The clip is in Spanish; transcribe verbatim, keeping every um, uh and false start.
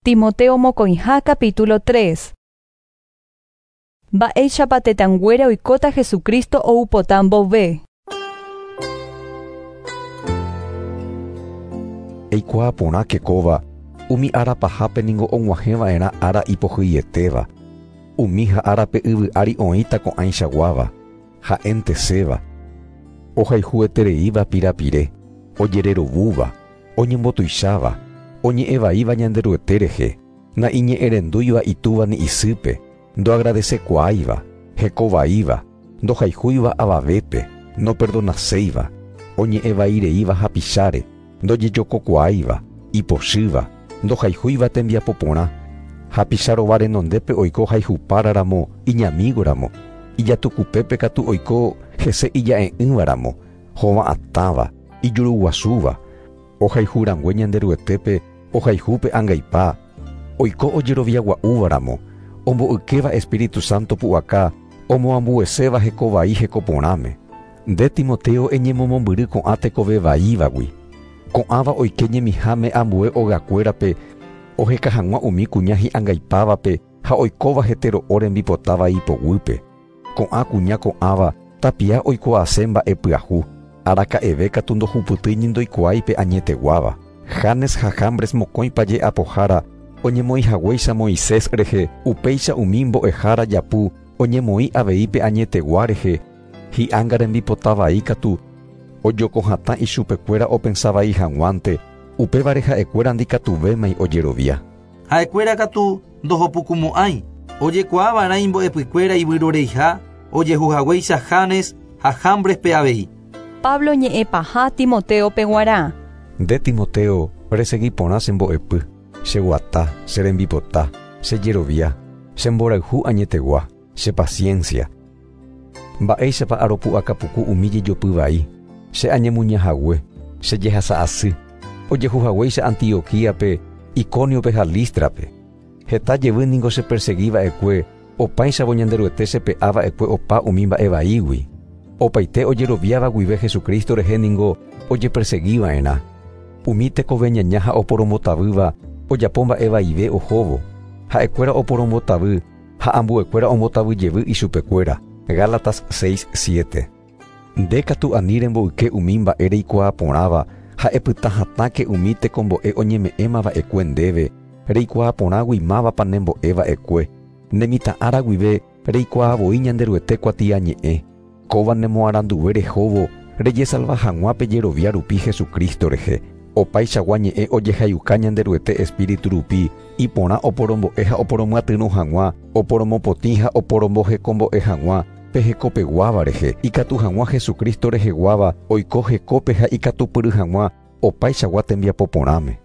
Timoteo Mokoiha capítulo tres. Mba'éichapa tetãnguére oikóta Jesucristo oupota mbove. Eikuaa porã kekóva umi arapahápe ningo og̃uahẽva'erã ára ipohyetéva. Umi ha árape yvy'ári oĩta ko'ãichaguáva, ha'enteséva. Ohayhuetereíva pirapire, ojererovúva, oñembotuicháva, oñe'ẽvaíva ñanderuete rehe, na'iñe'ẽrendúiva itúva ni isýpe, ndoagradecekuaáiva, hekovaíva, ndohayhúiva avavépe, noperdonaséiva, oñe'ẽvaireíva hapicháre, ndojejokokuaáiva, ipochýva, ndohayhúiva tembiapo porã, hapicharova renondépe oiko hayhupáraramo iñamígoramo, ijatukupépe katu oiko hese ija'e'ỹvaramo, hova'atáva, ijuruguasúva, ohayhurangue ñanderuetépe ohayhúpe ãngaipa, oiko ojeroviagua'úvaramo, ombo'ykéva Espíritu Santo pu'aka, omoambueséva hekovai hekoporãme. Nde Timoteo eñemomombyry ko'ã tekove vaívagui. Ko'ãva oike ñemiháme ambue ogakuérape ohekahag̃ua umi kuña hi'ãngaipávape ha oikóva hetero'o rembipotáva ipoguýpe. Ko'ã kuña ko'ãva tapia oikuaase mba'e pyahu, araka'eve katu ndohupytýi ndoikuaái pe añeteguáva. Janes ha Jambres mokõipaje apohára oñemoĩhaguéicha Moisés rehe upéicha umi mbo'ehára japu oñemoĩ avei pe añetegua rehe hi'ãnga rembipotavai katu ojokohatã ichupekuéra opensavai hag̃uánte upévare ha'ekuéra ndikatuvémai ojerovia. Ha'ekuéra katu ndohopukumo'ãi ojekuaava'erã imbo'epykuéra yvyroreiha ojehuhaguéicha Janes ha Jambres pe avei. Pablo ñe'ẽpaha Timoteo peguara. Nde Timoteo resegui porã sembo'epy, cheguata, cherembipota, chejerovia, chemborayhu añetegua, chepaciencia. Mba'éichapa aropu'akapuku umi jejopy vai, che añemuñahague, chejehasa'asy, ojehuhaguéicha Antioquíape, Icóniope ha Lístrape. Heta jevy ningo chepersegui-va'ekue, opáichavo ñanderuete chepe'áva'ekue opa umi mba'e vaígui. Opaite ojeroviáva guive Jesucristo rehe ningo ojepersegui-va'erã. Umi tekove ñaña ha oporombotavýva ojapo mba'e vaive ohóvo. Ha'ekuéra oporombotavy ha ambuekuéra ombotavyjevy ichupekuéra. Gálatas seis siete. Nde katu ani remboyke umi mba'e reikuaa porãva ha epyta hatáke umi tekombo'e oñeme'ẽmava'ekue ndéve reikuaa porã guimávapa nembo'eva'ekue. Nemitã'ára guive reikuaavoi ñanderuete kuatia ñe'ẽ. Kóva nemoaranduve rehóvo rejesalva hag̃uápe jerovia rupi Jesucristo rehe. Opaichagua ñe'ẽ ojehayuka ñanderuete Espíritu rupi iporã oporombo'e ha oporomyatyrõ hag̃ua, oporomopotĩ ha oporombohekombo'e hag̃ua pe hekopeguáva rehe. Ikatu hag̃ua Jesucristo reheguáva oiko hekópe ha ikatupyry hag̃ua opaichagua tembiapo porãme.